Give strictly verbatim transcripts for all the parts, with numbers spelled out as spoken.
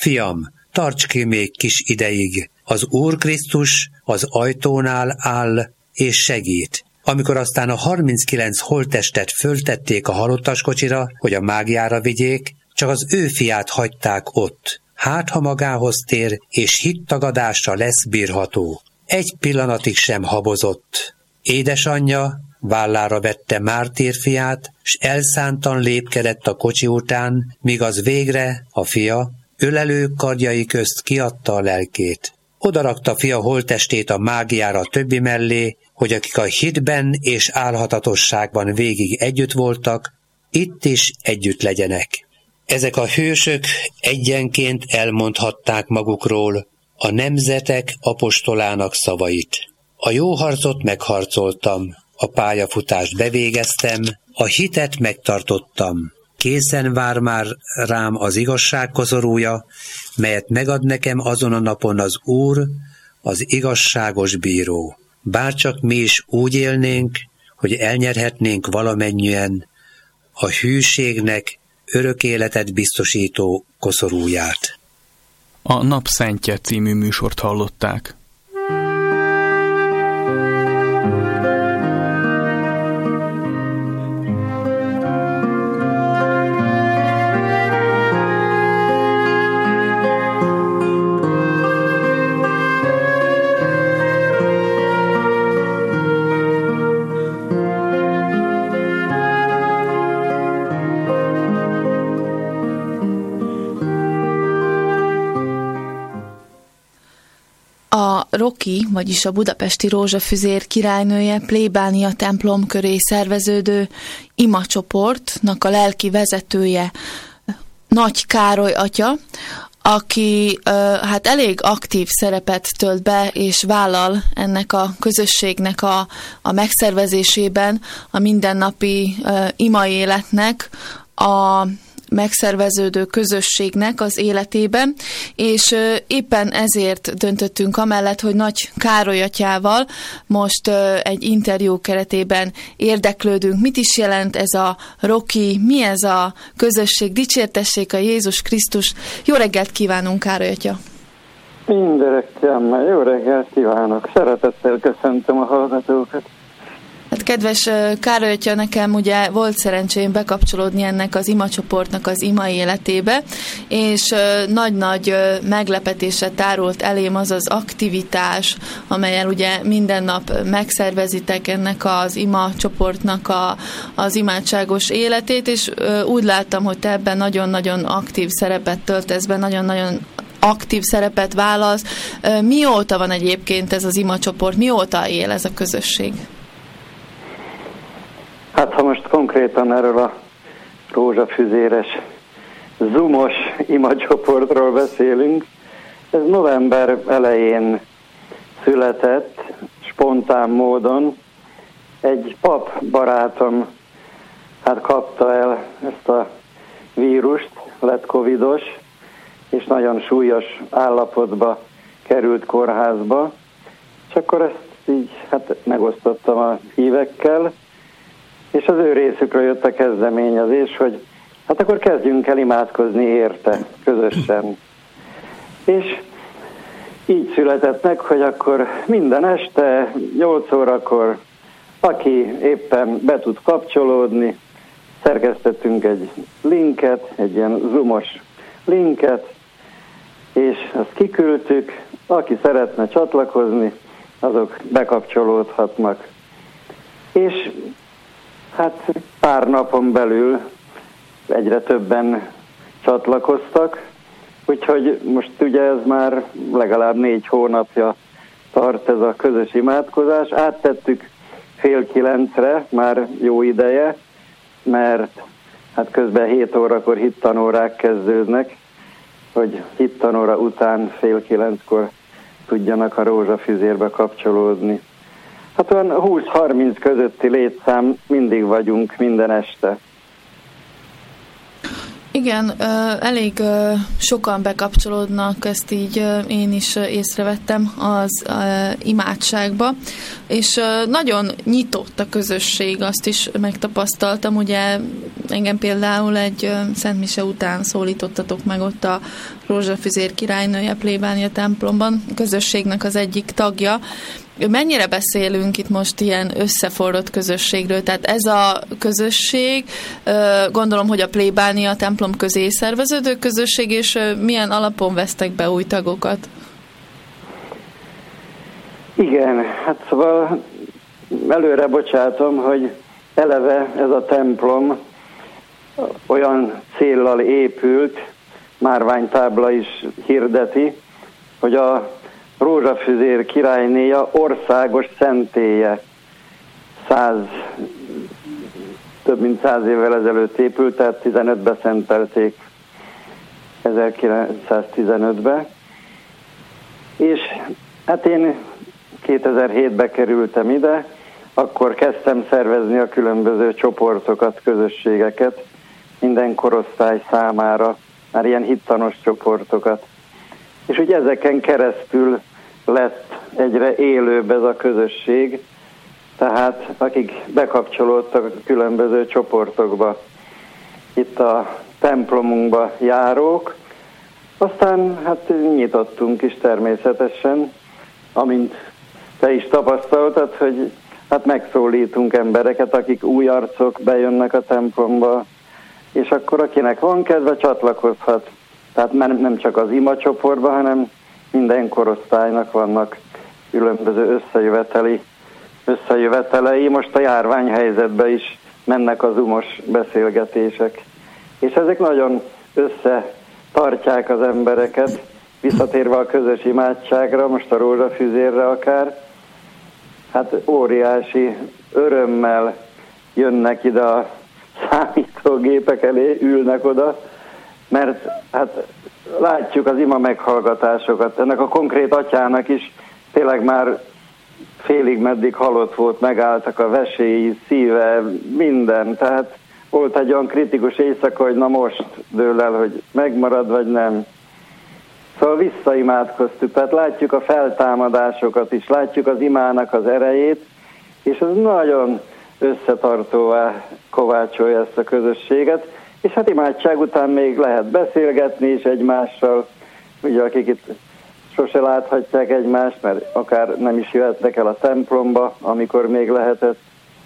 fiam, tarts ki még kis ideig, az Úr Krisztus az ajtónál áll és segít. Amikor aztán a harminckilenc holttestet föltették a halottaskocsira, hogy a mágiára vigyék, csak az ő fiát hagyták ott. Hát, ha magához tér, és hittagadásra lesz bírható. Egy pillanatig sem habozott. Édesanyja vállára vette mártírfiát, s elszántan lépkedett a kocsi után, míg az végre, a fia, ölelő kardjai közt kiadta a lelkét. Odarakta fia holttestét a mágiára többi mellé, hogy akik a hitben és álhatatosságban végig együtt voltak, itt is együtt legyenek. Ezek a hősök egyenként elmondhatták magukról a nemzetek apostolának szavait. A jó harcot megharcoltam, a pályafutást bevégeztem, a hitet megtartottam. Készen vár már rám az igazság koszorúja, melyet megad nekem azon a napon az Úr, az igazságos bíró. Bárcsak mi is úgy élnénk, hogy elnyerhetnénk valamennyien a hűségnek örök életet biztosító koszorúját. A Napszentje című műsort hallották. Roki, vagyis a budapesti Rózsafüzér királynője plébánia templom köré szerveződő imacsoportnak a lelki vezetője Nagy Károly atya, aki hát elég aktív szerepet tölt be és vállal ennek a közösségnek a, a megszervezésében, a mindennapi ima életnek, a megszerveződő közösségnek az életében, és éppen ezért döntöttünk amellett, hogy Nagy Károly atyával most egy interjú keretében érdeklődünk. Mit is jelent ez a Roki, mi ez a közösség, dicsértessék a Jézus Krisztus. Jó reggelt kívánunk, Károly atya! Mindenekkel, jó reggelt kívánok! Szeretettel köszöntöm a hallgatókat! Hát kedves Károly atya, nekem ugye volt szerencsém bekapcsolódni ennek az imacsoportnak az ima életébe, és nagy-nagy meglepetése tárult elém az az aktivitás, amelyen ugye minden nap megszervezitek ennek az imacsoportnak a, az imádságos életét, és úgy láttam, hogy te ebben nagyon-nagyon aktív szerepet töltesz be, nagyon-nagyon aktív szerepet válasz. Mióta van egyébként ez az imacsoport, mióta él ez a közösség? Hát ha most konkrétan erről a rózsafüzéres, zoomos imacsoportról beszélünk, ez november elején született, spontán módon. Egy pap barátom hát kapta el ezt a vírust, lett covidos, és nagyon súlyos állapotba került kórházba, és akkor ezt így hát megosztottam a hívekkel, és az ő részükről jött a kezdeményezés, hogy hát akkor kezdjünk el imádkozni érte, közösen. És így született meg, hogy akkor minden este nyolc órakor, aki éppen be tud kapcsolódni, szerkesztettünk egy linket, egy ilyen zoomos linket, és azt kiküldtük, aki szeretne csatlakozni, azok bekapcsolódhatnak. És hát pár napon belül egyre többen csatlakoztak, úgyhogy most ugye ez már legalább négy hónapja tart ez a közös imádkozás. Áttettük fél kilencre, már jó ideje, mert hát közben hét órakor hittanórák kezdődnek, hogy hittanóra után fél kilenckor tudjanak a rózsafüzérbe kapcsolódni. Hát olyan húsz-harminc közötti létszám mindig vagyunk minden este. Igen, elég sokan bekapcsolódnak, ezt így én is észrevettem az imádságba, és nagyon nyitott a közösség, azt is megtapasztaltam, ugye engem például egy Szent Mise után szólítottatok meg ott a Rózsafüzér királynője plébánia templomban, a közösségnek az egyik tagja. Mennyire beszélünk itt most ilyen összeforrott közösségről? Tehát ez a közösség, gondolom, hogy a plébánia templom közé szerveződő közösség, és milyen alapon vesztek be új tagokat? Igen, hát szóval előre bocsátom, hogy eleve ez a templom olyan céllal épült, márványtábla is hirdeti, hogy a Rózsafüzér királynéja országos szentélye. Száz, több mint száz évvel ezelőtt épült, tehát tizenötbe szentelték, ezerkilencszáztizenötbe. És hát én kétezer-hétben kerültem ide, akkor kezdtem szervezni a különböző csoportokat, közösségeket, minden korosztály számára, már ilyen hittanos csoportokat. És ugye ezeken keresztül lett egyre élőbb ez a közösség, tehát akik bekapcsolódtak a különböző csoportokba, itt a templomunkba járók, aztán hát nyitottunk is természetesen, amint te is tapasztaltad, hogy hát megszólítunk embereket, akik új arcok bejönnek a templomba, és akkor akinek van kedve, csatlakozhat. Tehát nem csak az ima csoportban, hanem minden korosztálynak vannak különböző összejöveteli, összejövetelei. Most a járványhelyzetben is mennek a zoomos beszélgetések. És ezek nagyon összetartják az embereket, visszatérve a közös imádságra, most a rózsafüzérre akár. Hát óriási örömmel jönnek ide a számítógépek elé, ülnek oda, mert hát látjuk az ima meghallgatásokat. Ennek a konkrét atyának is tényleg már félig meddig halott volt, megálltak a veséi, szíve, minden. Tehát volt egy olyan kritikus éjszaka, hogy na most dől el, hogy megmarad vagy nem. Szóval visszaimádkoztuk, tehát látjuk a feltámadásokat is, látjuk az imának az erejét, és ez nagyon összetartóvá kovácsolja ezt a közösséget, és hát imádság után még lehet beszélgetni is egymással, ugye akik itt sose láthatják egymást, mert akár nem is jöhetnek el a templomba, amikor még lehetett.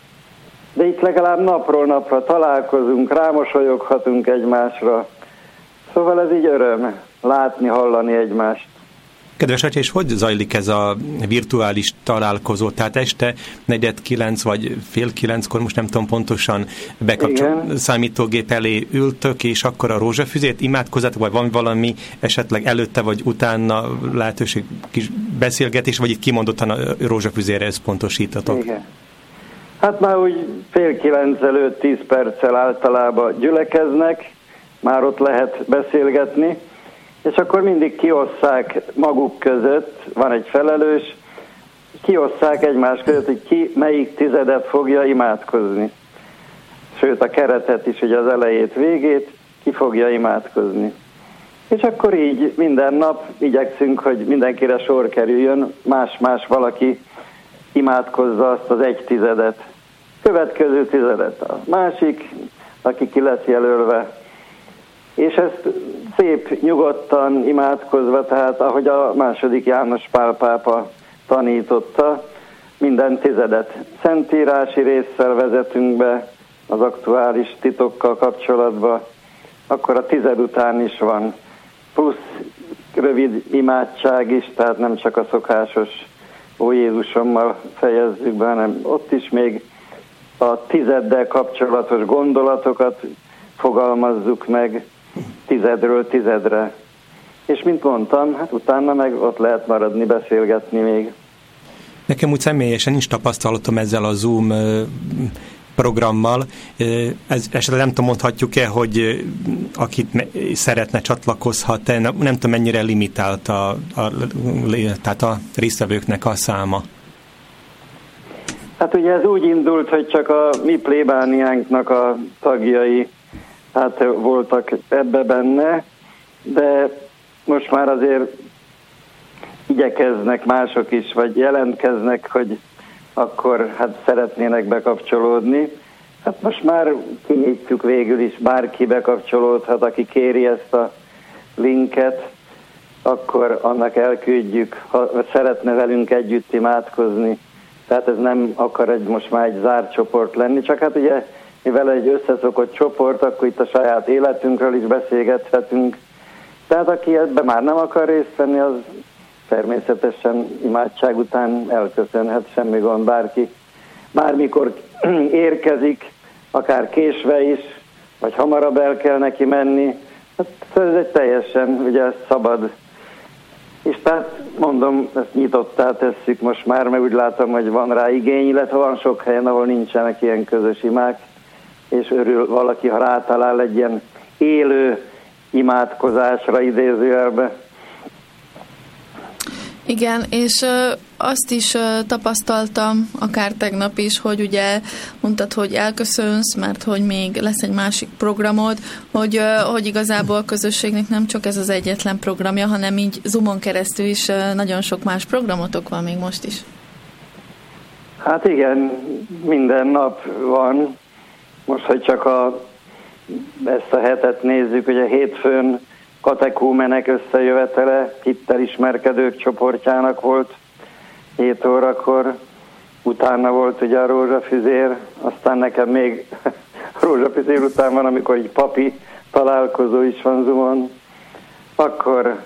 De itt legalább napról napra találkozunk, rámosolyoghatunk egymásra. Szóval ez így öröm látni, hallani egymást. Kedves atya, és hogy zajlik ez a virtuális találkozó? Tehát este negyed kilenc vagy fél kilenckor, most nem tudom pontosan, bekapcsol, számítógép elé ültök, és akkor a rózsafüzért imádkozatok, vagy van valami esetleg előtte vagy utána lehetőség kis beszélgetés, vagy itt kimondottan a rózsafüzérre összpontosítatok? Igen. Hát már úgy fél kilenc előtt tíz perccel általában gyülekeznek, már ott lehet beszélgetni, és akkor mindig kiosszák maguk között, van egy felelős, kiosszák egymás között, hogy ki melyik tizedet fogja imádkozni. Sőt, a keretet is, ugye az elejét, végét, ki fogja imádkozni. És akkor így minden nap igyekszünk, hogy mindenkire sor kerüljön, más-más valaki imádkozza azt az egy tizedet. Következő tizedet a másik, aki ki lesz jelölve. És ezt szép, nyugodtan imádkozva, tehát ahogy a második János Pál pápa tanította, minden tizedet szentírási résszel vezetünk be az aktuális titokkal kapcsolatban, akkor a tized után is van plusz rövid imádság is, tehát nem csak a szokásos Ó Jézusommal fejezzük be, hanem ott is még a tizeddel kapcsolatos gondolatokat fogalmazzuk meg, tizedről tizedre. És mint mondtam, hát utána meg ott lehet maradni, beszélgetni még. Nekem úgy személyesen nincs tapasztalatom ezzel a Zoom programmal. Ez, esetleg nem tudom, mondhatjuk-e, hogy akit szeretne, csatlakozhat-e, nem, nem tudom, mennyire limitált a, a, tehát a résztvevőknek a száma. Hát ugye ez úgy indult, hogy csak a mi plébániánknak a tagjai hát voltak ebbe benne, de most már azért igyekeznek mások is, vagy jelentkeznek, hogy akkor hát szeretnének bekapcsolódni. Hát most már kinyitjuk végül is, bárki bekapcsolódhat, aki kéri ezt a linket, akkor annak elküldjük, ha szeretne velünk együtt imádkozni. Tehát ez nem akar egy, most már egy zárt csoport lenni, csak hát ugye, mivel egy összeszokott csoport, akkor itt a saját életünkről is beszélgethetünk. Tehát aki ebben már nem akar részt venni, az természetesen imádság után elköszönhet, semmi gond, bárki. Bármikor érkezik, akár késve is, vagy hamarabb el kell neki menni, hát ez egy teljesen ugye szabad. És tehát mondom, ezt nyitottá tesszük most már, mert úgy látom, hogy van rá igény, illetve van sok helyen, ahol nincsenek ilyen közös imák, és örül valaki, ha rátalál egy ilyen élő imádkozásra idézőjelbe. Igen, és ö, azt is ö, tapasztaltam, akár tegnap is, hogy ugye mondtad, hogy elköszönsz, mert hogy még lesz egy másik programod, hogy, ö, hogy igazából a közösségnek nem csak ez az egyetlen programja, hanem így Zoomon keresztül is ö, nagyon sok más programotok van még most is. Hát igen, minden nap van. Most, hogy csak a, ezt a hetet nézzük, hogy a hétfőn katekúmenek összejövetele, hittel ismerkedők csoportjának volt hét órakor, utána volt ugye a rózsafüzér, aztán nekem még rózsafüzér után van, amikor egy papi találkozó is van Zoomon, akkor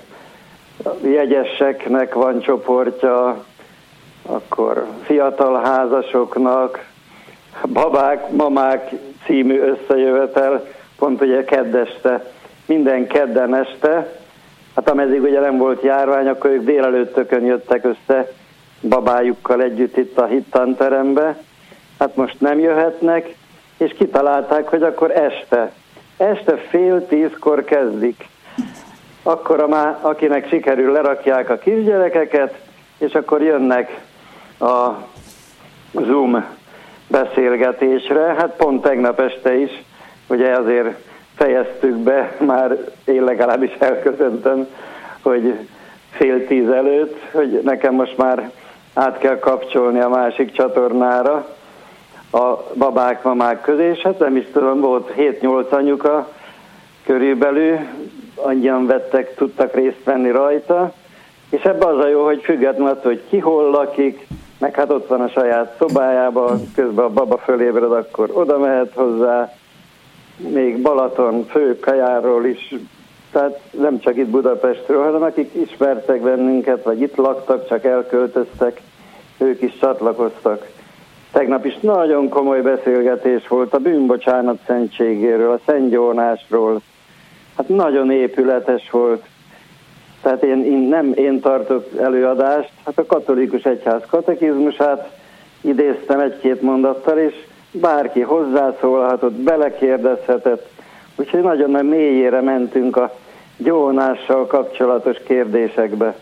jegyeseknek van csoportja, akkor fiatal házasoknak, babák, mamák című összejövetel, pont ugye keddeste, minden kedden este, hát ameddig ugye nem volt járvány, akkor ők délelőttökön jöttek össze babájukkal együtt itt a hittanterembe, hát most nem jöhetnek, és kitalálták, hogy akkor este, este fél tízkor kezdik. Akkor a má, akinek sikerül, lerakják a kisgyerekeket, és akkor jönnek a Zoom beszélgetésre, hát pont tegnap este is, ugye azért fejeztük be, már én legalábbis elköszöntem, hogy fél tíz előtt, hogy nekem most már át kell kapcsolni a másik csatornára a babák, mamák közé, és hát nem is tudom, volt hét-nyolc anyuka körülbelül, annyian vettek, tudtak részt venni rajta, és ebben az a jó, hogy függetlenül attól, hogy ki hol lakik, meg hát ott van a saját szobájában, közben a baba fölébred, akkor oda mehet hozzá, még Balaton főkajáról is, tehát nem csak itt Budapestről, hanem akik ismertek bennünket, vagy itt laktak, csak elköltöztek, ők is csatlakoztak. Tegnap is nagyon komoly beszélgetés volt a bűnbocsánat szentségéről, a szentgyónásról. Hát nagyon épületes volt. Tehát én, én nem én tartok előadást, hát a katolikus egyház katekizmusát idéztem egy-két mondattal, és bárki hozzászólhatott, belekérdezhetett, úgyhogy nagyon nagy mélyére mentünk a gyónással kapcsolatos kérdésekbe.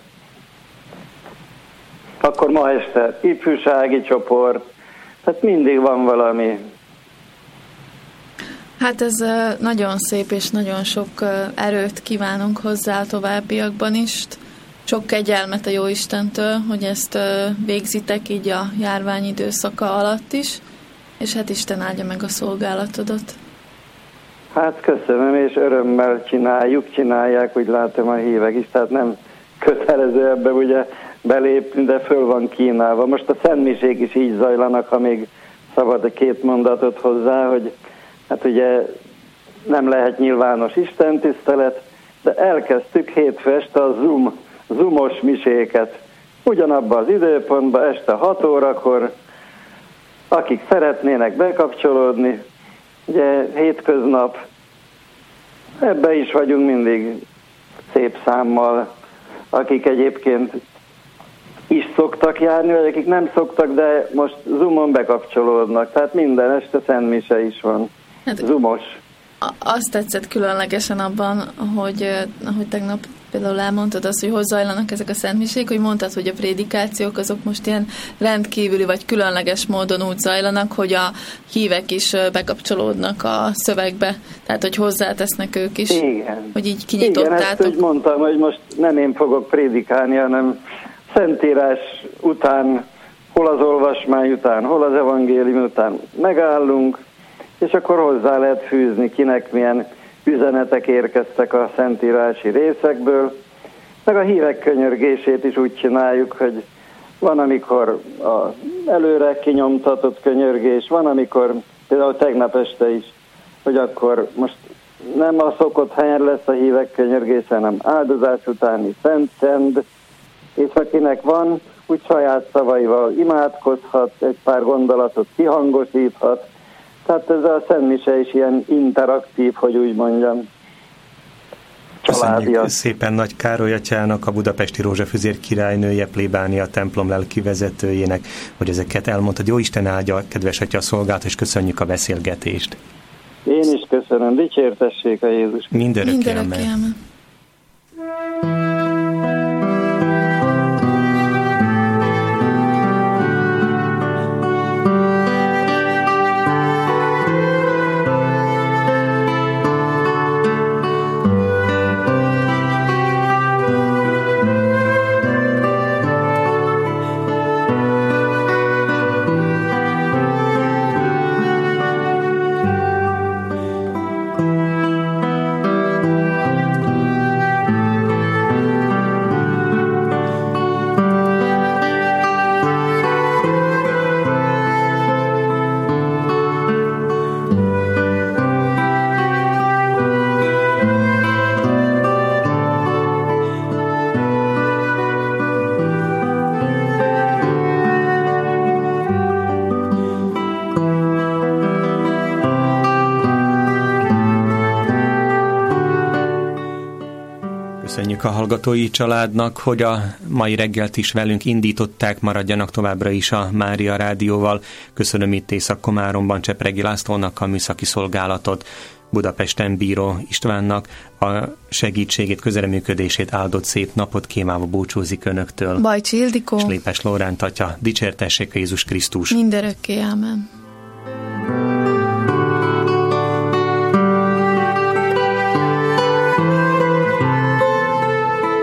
Akkor ma este ifjúsági csoport, tehát mindig van valami. Hát ez nagyon szép, és nagyon sok erőt kívánunk hozzá a továbbiakban is. Sok kegyelmet a Jóistentől, hogy ezt végzitek így a járvány időszaka alatt is, és hát Isten áldja meg a szolgálatodat. Hát köszönöm, és örömmel csináljuk, csinálják, úgy látom a hívek is, tehát nem kötelező ebbe ugye belépni, de föl van kínálva. Most a szentmisék is így zajlanak, ha még szabad a két mondatot hozzá, hogy hát ugye nem lehet nyilvános istentisztelet, de elkezdtük hétfő este a Zoom, Zoomos miséket. Ugyanabban az időpontban, este hat órakor, akik szeretnének bekapcsolódni, ugye hétköznap, ebbe is vagyunk mindig szép számmal, akik egyébként is szoktak járni, vagy akik nem szoktak, de most Zoomon bekapcsolódnak, tehát minden este szentmise is van. Hát, Zoomos. Azt tetszett különlegesen abban, hogy, hogy tegnap például elmondtad azt, hogy hogy zajlanak ezek a szentmisék, hogy mondtad, hogy a prédikációk azok most ilyen rendkívüli vagy különleges módon úgy zajlanak, hogy a hívek is bekapcsolódnak a szövegbe, tehát hogy hozzátesznek ők is. Igen. Hogy így kinyitottátok. Igen, ezt úgy mondtam, hogy most nem én fogok prédikálni, hanem Szentírás után, hol az olvasmány után, hol az evangélium után megállunk, és akkor hozzá lehet fűzni, kinek milyen üzenetek érkeztek a szentírási részekből, meg a hívek könyörgését is úgy csináljuk, hogy van, amikor az előre kinyomtatott könyörgés, van, amikor például tegnap este is, hogy akkor most nem a szokott helyen lesz a hívek könyörgése, hanem áldozás utáni szent csend, és akinek van, úgy saját szavaival imádkozhat, egy pár gondolatot kihangosíthat. Tehát ez a szentmise is ilyen interaktív, hogy úgy mondjam. Köszönjük szépen Nagy Károly atyának, a budapesti Rózsafüzér királynője, plébánia templom lelkivezetőjének, hogy ezeket elmondtad. Jó Isten áldja, kedves atya, szolgált, és köszönjük a beszélgetést. Én is köszönöm, dicsértessék a Jézus. Mindörökké amen. Köszönjük a hallgatói családnak, hogy a mai reggelt is velünk indították, maradjanak továbbra is a Mária Rádióval. Köszönöm itt Észak-Komáromban Csepregi Lászlónak a műszaki szolgálatot, Budapesten Bíró Istvánnak a segítségét, közreműködését, áldott szép napot kívánva búcsúzik önöktől. Bajcsi Ildikó és Lépes Lóránt atya. Dicsértessék a Jézus Krisztus. Mindörökké, ámen.